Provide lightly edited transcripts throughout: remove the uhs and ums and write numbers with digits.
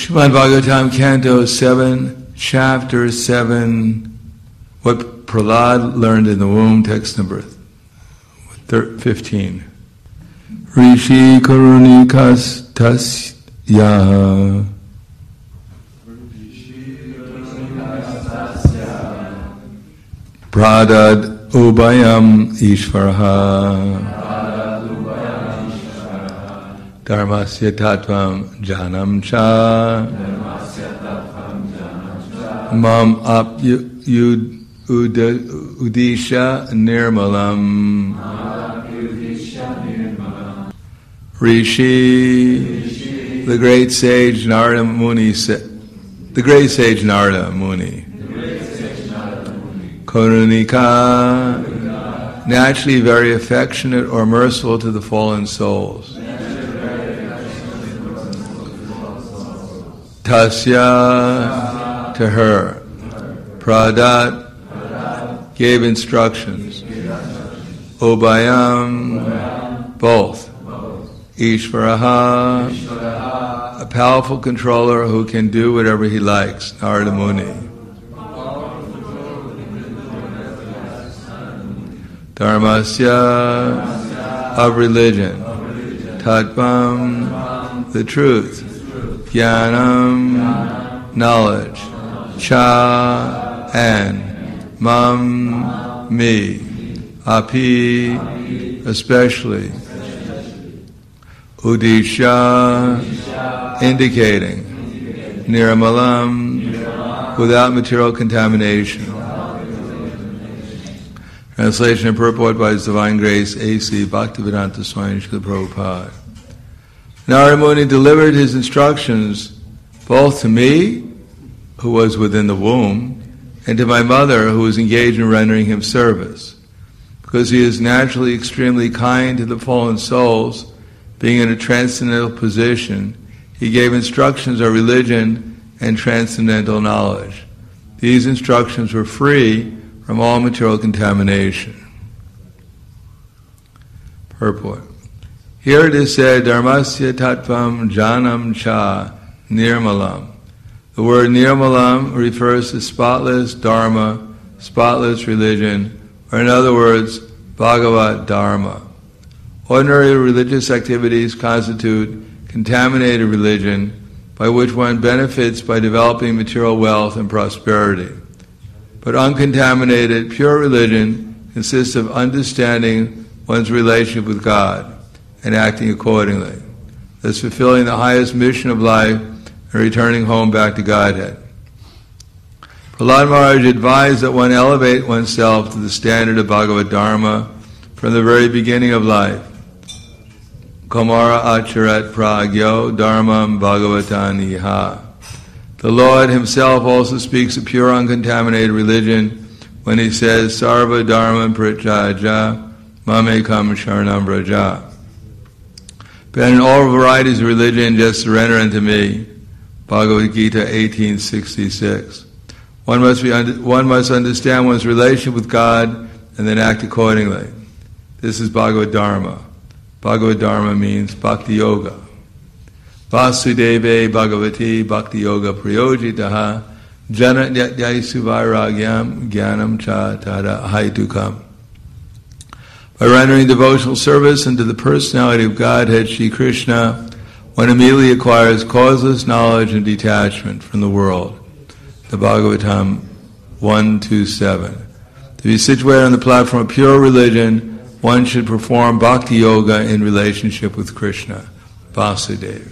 Srimad Bhagavatam, Canto 7, Chapter 7, what Prahlad learned in the womb, text number 15. Rishi Karunikas Tasya Pradad Ubayam Ishvaraha Dharmasya Tattvam Janam Cha Mam Udisha Nirmalam Rishi, the great sage Narada Muni said, the great sage Narada Muni, Karunika, naturally very affectionate or merciful to the fallen souls. Tasya, to her. Pradat, gave instructions. Ubayam, both. Ishvaraha, a powerful controller who can do whatever he likes. Narada Muni. Dharmasya, of religion. Tattvam, the truth. Jnanam, knowledge. Cha, and. Mam, me. Api, especially. Udisha, indicating. Nirmalam, without material contamination. Translation and purport by His Divine Grace, A.C. Bhaktivedanta Swami Srila Prabhupada. Narada Muni delivered his instructions both to me, who was within the womb, and to my mother, who was engaged in rendering him service. Because he is naturally extremely kind to the fallen souls, being in a transcendental position, he gave instructions of religion and transcendental knowledge. These instructions were free from all material contamination. Purport. Here it is said, Dharmasya Tattvam Janam Cha Nirmalam. The word Nirmalam refers to spotless Dharma, spotless religion, or in other words, Bhagavat Dharma. Ordinary religious activities constitute contaminated religion by which one benefits by developing material wealth and prosperity. But uncontaminated, pure religion consists of understanding one's relationship with God and acting accordingly, thus fulfilling the highest mission of life and returning home back to Godhead. Prahlad Maharaj advised that one elevate oneself to the standard of Bhagavad Dharma from the very beginning of life. Kamara acharat pragyo dharmam bhagavataniha. The Lord himself also speaks of pure uncontaminated religion when he says, Sarva dharma prityaja mamekam sharanam vraja. But in all varieties of religion, just surrender unto me. Bhagavad Gita 18:66. One must understand one's relationship with God and then act accordingly. This is Bhagavad Dharma. Bhagavad Dharma means Bhakti Yoga. Vasudeve Bhagavati Bhakti Yoga Prayojitaha Jana Nyatyai Suvairagyam Jnanam Cha Tada Haitukam. By rendering devotional service unto the personality of Godhead, Shri Krishna, one immediately acquires causeless knowledge and detachment from the world. The Bhagavatam 1:2-7. To be situated on the platform of pure religion, one should perform Bhakti Yoga in relationship with Krishna, Vasudeva.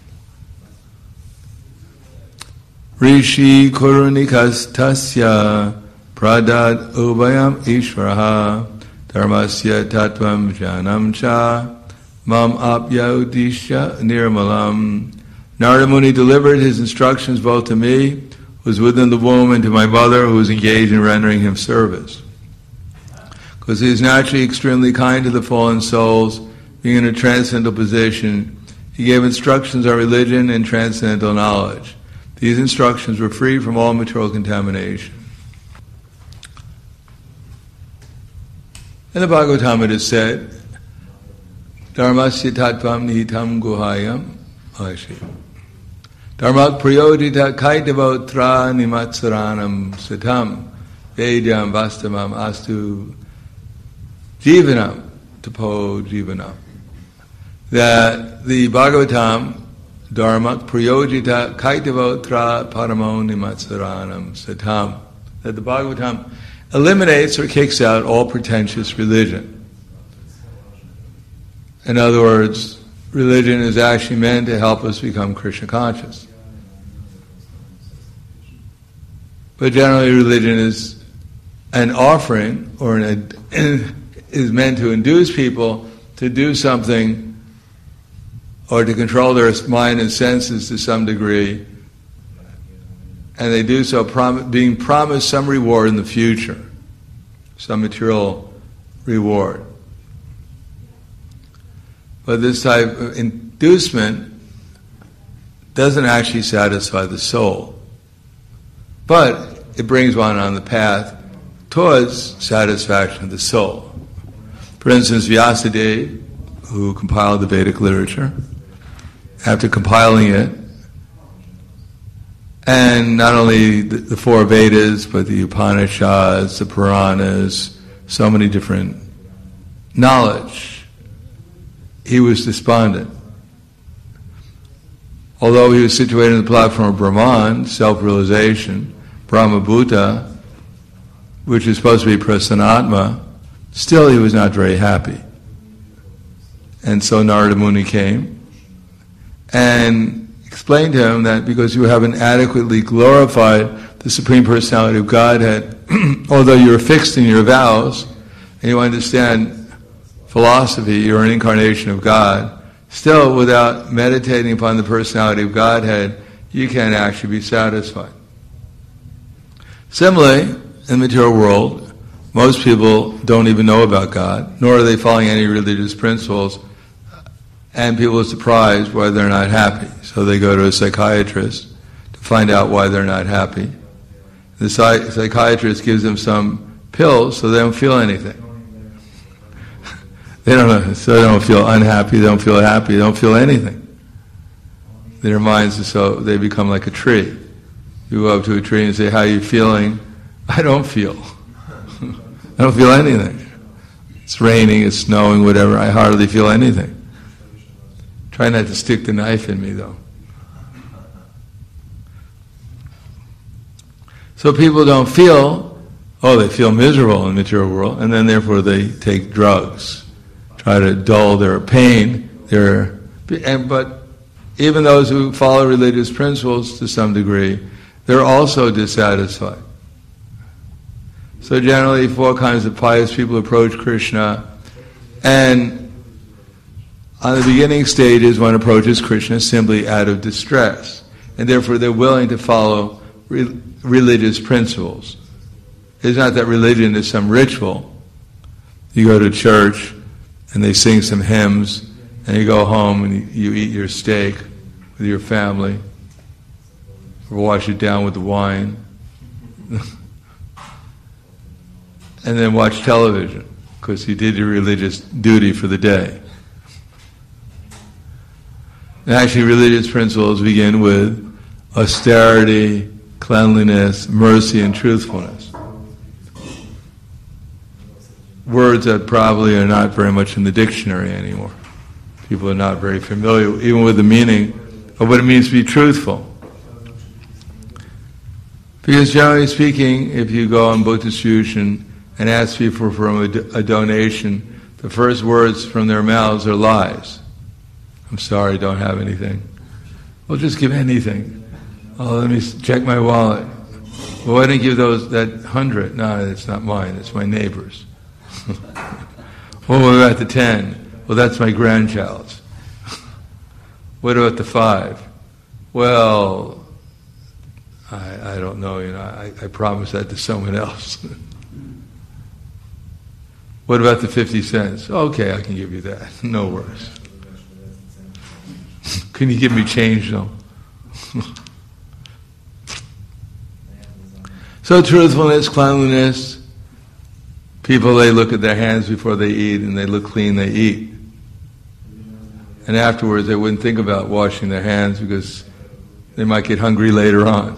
Rishi Kurunikas Tasya Pradad Ubayam Ishvaraha Dharmasya Tattvam Janam Cha Mam Apya Udisha Nirmalam. Narada Muni delivered his instructions both to me, who was within the womb, and to my mother, who was engaged in rendering him service. Because he is naturally extremely kind to the fallen souls, being in a transcendental position, he gave instructions on religion and transcendental knowledge. These instructions were free from all material contamination. In the Bhagavatam it is said, Dharmasya tattvam nihitam guhayam. Dharmak prayojita kaitavotra nimatsaranam sitam vedyam vastamam astu jivanam tapo jivanam. That the Bhagavatam, Dharmak prayojita kaitavotra paramo nimatsaranam sitam, that the Bhagavatam eliminates or kicks out all pretentious religion. In other words, religion is actually meant to help us become Krishna conscious. But generally religion is an offering or is meant to induce people to do something or to control their mind and senses to some degree, and they do so being promised some reward in the future, some material reward. But this type of inducement doesn't actually satisfy the soul. But it brings one on the path towards satisfaction of the soul. For instance, Vyasadeva, who compiled the Vedic literature, after compiling it, and not only the four Vedas, but the Upanishads, the Puranas, so many different knowledge, he was despondent. Although he was situated in the platform of Brahman, self-realization, Brahma-bhuta, which is supposed to be Prasanatma, still he was not very happy. And so Narada Muni came and explained to him that because you haven't adequately glorified the Supreme Personality of Godhead, although you're fixed in your vows and you understand philosophy, you're an incarnation of God, still without meditating upon the personality of Godhead, you can't actually be satisfied. Similarly, in the material world, most people don't even know about God, nor are they following any religious principles, and people are surprised why they're not happy. So they go to a psychiatrist to find out why they're not happy. The psychiatrist gives them some pills so they don't feel anything. They don't feel unhappy, they don't feel happy, they don't feel anything. Their minds are so, they become like a tree. You go up to a tree and say, how are you feeling? I don't feel. I don't feel anything. It's raining, it's snowing, whatever, I hardly feel anything. Try not to stick the knife in me, though. So people don't feel, they feel miserable in the material world, and then therefore they take drugs, try to dull their pain. But even those who follow religious principles to some degree, they're also dissatisfied. So generally, four kinds of pious people approach Krishna, and on the beginning stages, one approaches Krishna simply out of distress, and therefore they're willing to follow religious principles. It's not that religion is some ritual. You go to church, and they sing some hymns, and you go home and you eat your steak with your family, or wash it down with the wine, and then watch television, because you did your religious duty for the day. And actually, religious principles begin with austerity, cleanliness, mercy, and truthfulness. Words that probably are not very much in the dictionary anymore. People are not very familiar even with the meaning of what it means to be truthful. Because generally speaking, if you go on book distribution and ask people for a donation, the first words from their mouths are lies. I'm sorry, don't have anything. Well, just give anything. Oh, let me check my wallet. Well, why didn't you give that 100? No, it's not mine, it's my neighbor's. Well, what about the 10? Well, that's my grandchild's. What about the 5? Well, I don't know, I promised that to someone else. What about the 50 cents? Okay, I can give you that. No worries. Can you give me change, though? So truthfulness, cleanliness, people, they look at their hands before they eat, and they look clean, they eat. And afterwards, they wouldn't think about washing their hands because They might get hungry later on.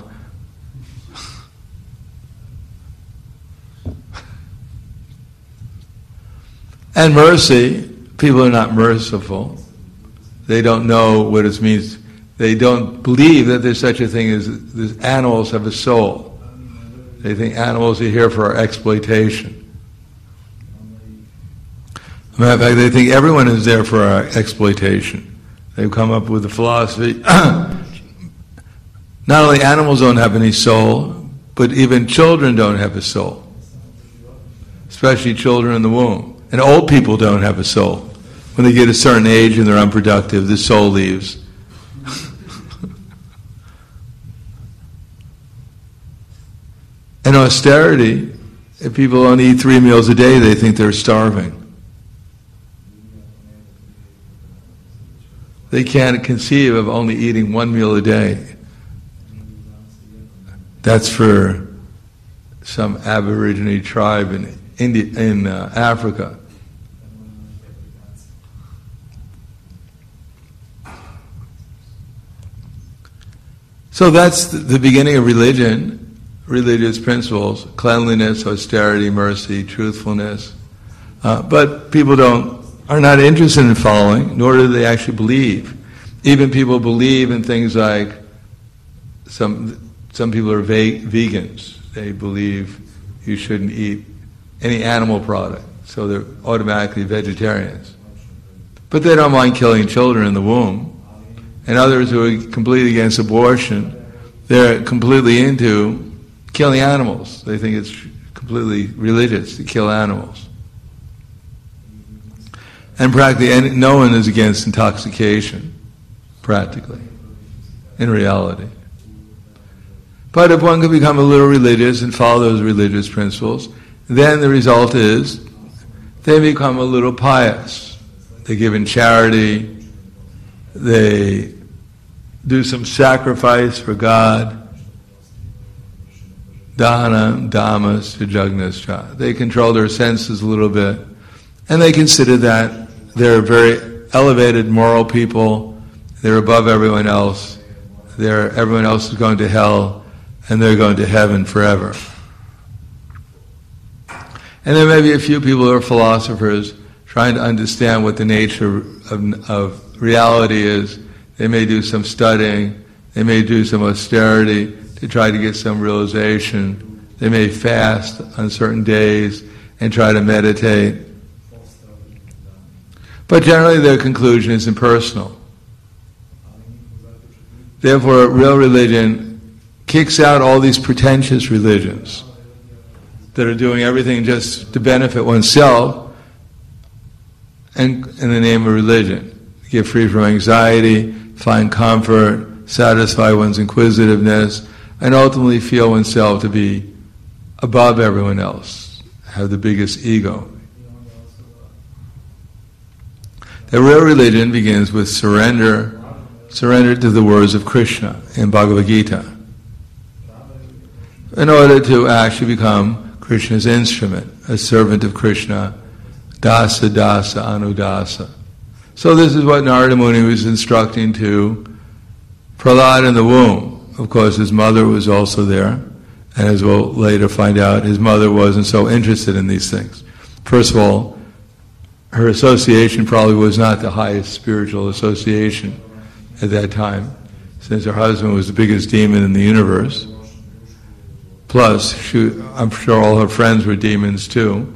And mercy, people are not merciful. They don't know what it means. They don't believe that there's such a thing as animals have a soul. They think animals are here for our exploitation. As a matter of fact, they think everyone is there for our exploitation. They've come up with the philosophy, not only animals don't have any soul, but even children don't have a soul. Especially children in the womb. And old people don't have a soul. When they get a certain age and they're unproductive, the soul leaves. And austerity, if people only eat 3 meals a day, they think they're starving. They can't conceive of only eating 1 meal a day. That's for some Aborigine tribe in Africa. So that's the beginning of religion, religious principles: cleanliness, austerity, mercy, truthfulness. But people are not interested in following, nor do they actually believe. Even people believe in things like some people are vegans. They believe you shouldn't eat any animal product, so they're automatically vegetarians. But they don't mind killing children in the womb. And others who are completely against abortion, they're completely into killing animals. They think it's completely religious to kill animals. And practically, no one is against intoxication, practically, in reality. But if one can become a little religious and follow those religious principles, then the result is they become a little pious. They give in charity, they do some sacrifice for God, dana, dhammas, vijagnascha. They control their senses a little bit, and they consider that they're very elevated moral people, they're above everyone else, everyone else is going to hell, and they're going to heaven forever. And there may be a few people who are philosophers trying to understand what the nature of reality is. They may do some studying, they may do some austerity to try to get some realization. They may fast on certain days and try to meditate. But generally their conclusion is impersonal. Therefore, real religion kicks out all these pretentious religions that are doing everything just to benefit oneself and in the name of religion. Get free from anxiety, find comfort, satisfy one's inquisitiveness, and ultimately feel oneself to be above everyone else, have the biggest ego. The real religion begins with surrender to the words of Krishna in Bhagavad Gita, in order to actually become Krishna's instrument, a servant of Krishna, dasa dasa anudasa. So this is what Narada Muni was instructing to Prahlad in the womb. Of course, his mother was also there, and as we'll later find out, his mother wasn't so interested in these things. First of all, her association probably was not the highest spiritual association at that time, since her husband was the biggest demon in the universe. Plus, I'm sure all her friends were demons too.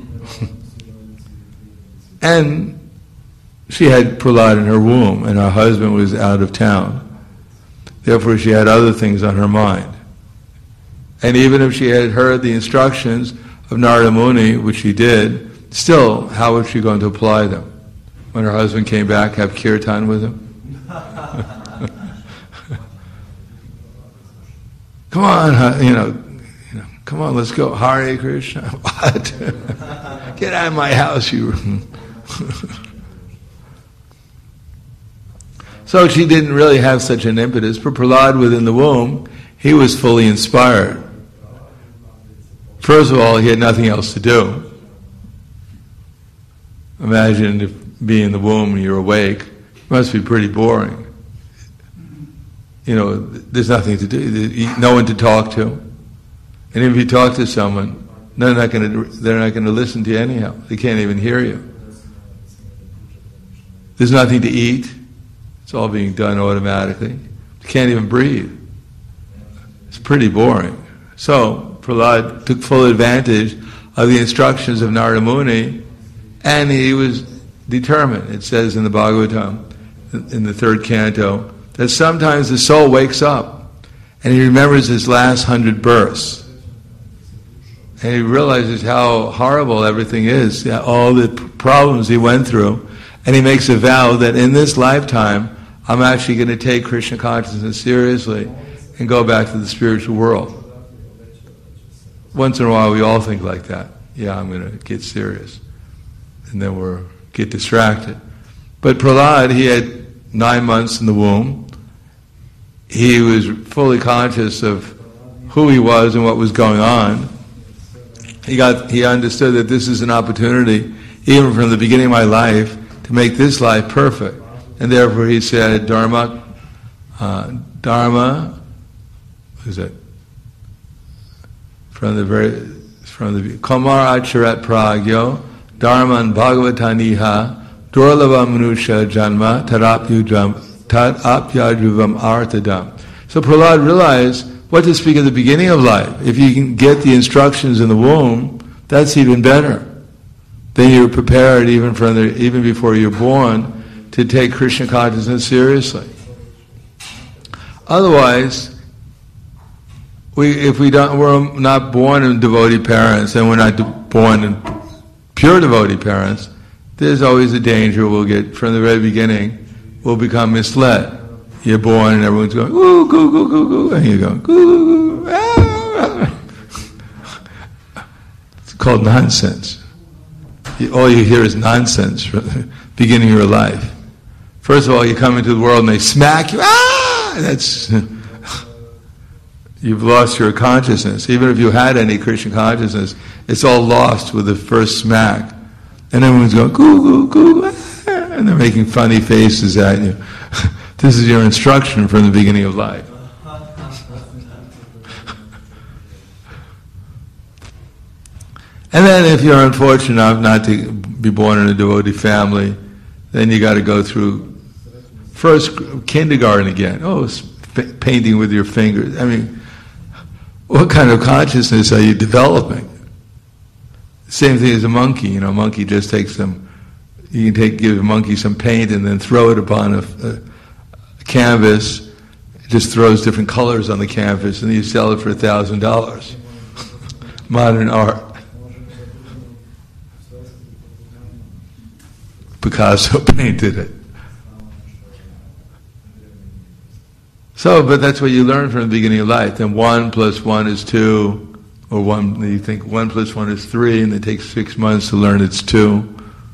And she had Prahlad in her womb, and her husband was out of town. Therefore, she had other things on her mind. And even if she had heard the instructions of Narada Muni, which she did, still, how was she going to apply them? When her husband came back, have kirtan with him? Come on, come on, let's go. Hare Krishna. What? Get out of my house, you. So she didn't really have such an impetus. For Prahlad within the womb, he was fully inspired. First of all, he had nothing else to do. Imagine if being in the womb and you're awake. It must be pretty boring. there's nothing to do, no one to talk to. And if you talk to someone, they're not going to listen to you anyhow. They can't even hear you. There's nothing to eat. It's all being done automatically. You can't even breathe. It's pretty boring. So Prahlad took full advantage of the instructions of Narada Muni, and he was determined. It says in the Bhagavatam, in the 3rd canto, that sometimes the soul wakes up and he remembers his last 100 births. And he realizes how horrible everything is, all the problems he went through. And he makes a vow that in this lifetime, I'm actually going to take Krishna consciousness seriously and go back to the spiritual world. Once in a while we all think like that. Yeah, I'm going to get serious. And then we'll get distracted. But Prahlad, he had 9 months in the womb. He was fully conscious of who he was and what was going on. He understood that this is an opportunity, even from the beginning of my life, to make this life perfect. And therefore he said, Dharma, what is it? From the Kamar Acharat Pragyo, Dharman Bhagavataniha, Durlava Manusha Janma, Tadapyajuvam Artadam. So Prahlad realized what to speak at the beginning of life. If you can get the instructions in the womb, that's even better. Then you're prepared even before you're born to take Krishna consciousness seriously. Otherwise, we're not born in devotee parents, and we're not born in pure devotee parents, there's always a danger we'll get from the very beginning. We'll become misled. You're born and everyone's going, ooh, goo, goo, goo, goo, and you go, goo, goo, ah. It's called nonsense. All you hear is nonsense from the beginning of your life. First of all, you come into the world and they smack you, that's... You've lost your consciousness. Even if you had any Krishna consciousness, it's all lost with the first smack. And everyone's going, goo, goo, goo, and they're making funny faces at you. This is your instruction from the beginning of life. And then if you're unfortunate enough not to be born in a devotee family, then you got to go through first kindergarten again. Painting with your fingers. I mean, what kind of consciousness are you developing? Same thing as a monkey. A monkey just takes you can give a monkey some paint and then throw it upon a canvas. It just throws different colors on the canvas and you sell it for $1,000. Modern art. Picasso painted it. But that's what you learn from the beginning of life. Then 1 + 1 is 2, or you think 1 + 1 is 3, and it takes 6 months to learn it's 2.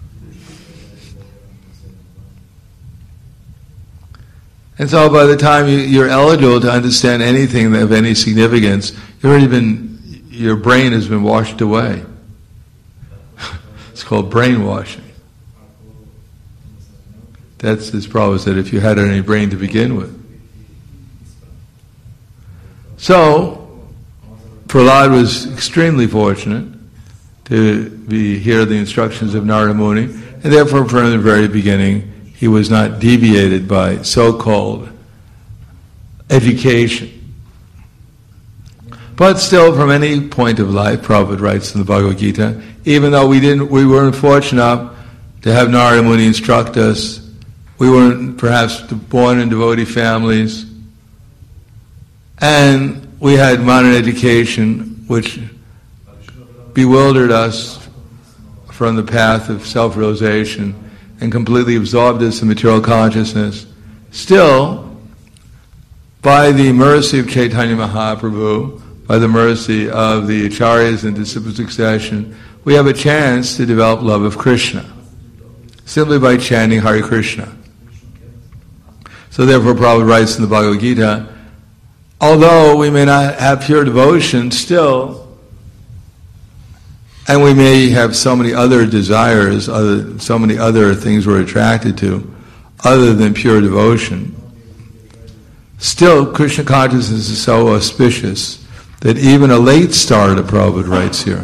And so by the time you're eligible to understand anything of any significance, your brain has been washed away. It's called brainwashing. That's this problem, is that if you had any brain to begin with. So, Prahlad was extremely fortunate to hear the instructions of Narada Muni, and therefore from the very beginning he was not deviated by so-called education. But still, from any point of life, Prabhupada writes in the Bhagavad Gita, even though we weren't fortunate enough to have Narada Muni instruct us, we weren't perhaps born in devotee families, and we had modern education which bewildered us from the path of self-realization and completely absorbed us in material consciousness. Still, by the mercy of Chaitanya Mahaprabhu, by the mercy of the acharyas and disciple succession, we have a chance to develop love of Krishna, simply by chanting Hare Krishna. So therefore Prabhupada writes in the Bhagavad Gita, although we may not have pure devotion still, and we may have so many other desires, so many other things we're attracted to, other than pure devotion, Still, Krishna consciousness is so auspicious that even a late starter, Prabhupada writes here.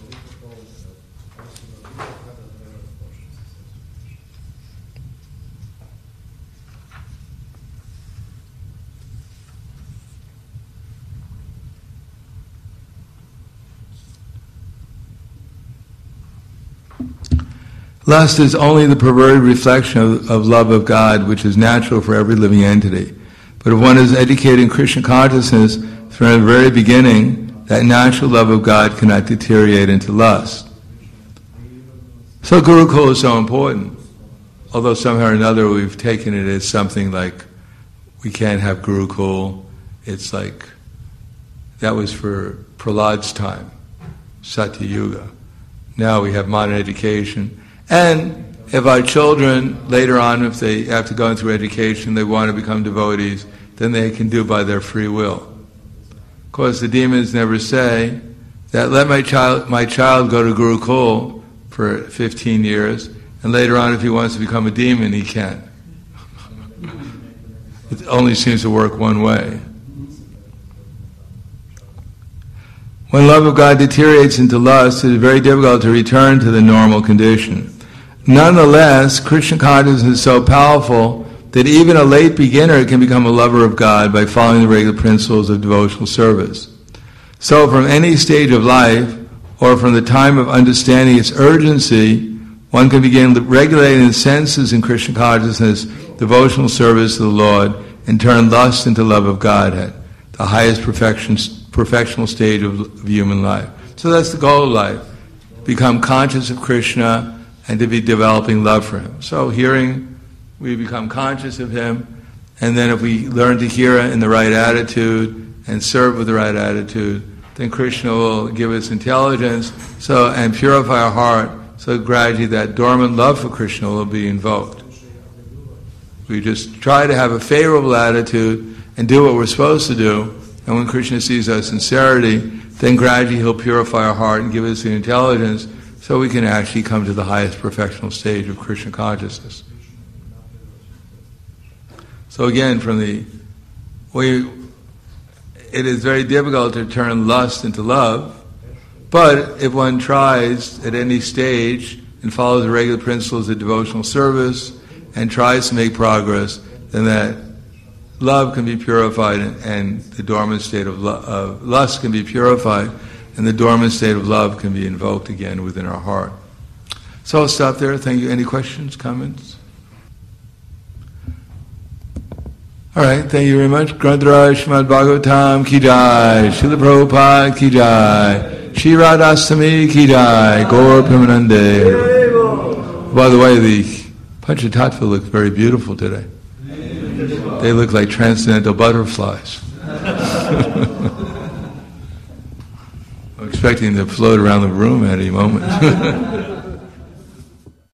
Lust is only the perverted reflection of love of God, which is natural for every living entity. But if one is educated in Krishna consciousness from the very beginning, that natural love of God cannot deteriorate into lust. So Gurukul is so important. Although somehow or another we've taken it as something like, we can't have Gurukul. It's like, that was for Prahlad's time, Satya Yuga. Now we have modern education. And if our children, later on, if they, after going through education, they want to become devotees, then they can do by their free will. Of course, the demons never say that, let my child go to Gurukul for 15 years, and later on, if he wants to become a demon, he can. It only seems to work one way. When love of God deteriorates into lust, it is very difficult to return to the normal condition. Nonetheless, Krishna consciousness is so powerful that even a late beginner can become a lover of God by following the regular principles of devotional service. So from any stage of life, or from the time of understanding its urgency, one can begin regulating the senses in Krishna consciousness, devotional service to the Lord, and turn lust into love of Godhead, the highest perfectional stage of human life. So that's the goal of life, become conscious of Krishna and to be developing love for Him. So hearing, we become conscious of Him, and then if we learn to hear in the right attitude and serve with the right attitude, then Krishna will give us intelligence and purify our heart, so gradually that dormant love for Krishna will be invoked. We just try to have a favorable attitude and do what we're supposed to do, and when Krishna sees our sincerity, then gradually He'll purify our heart and give us the intelligence so we can actually come to the highest perfectional stage of Krishna consciousness. So again, it is very difficult to turn lust into love, but if one tries at any stage and follows the regular principles of devotional service and tries to make progress, then that love can be purified and the dormant state of lust can be purified, and the dormant state of love can be invoked again within our heart. So I'll stop there. Thank you. Any questions, comments? All right, thank you very much. Grantaraj Srimad Bhagavatam ki jai, Srila Prabhupada ki jai, Shri Radhastami ki jai, Gaur Premanande. By the way, the Panchatattva look very beautiful today. They look like transcendental butterflies. I'm expecting to float around the room at any moment.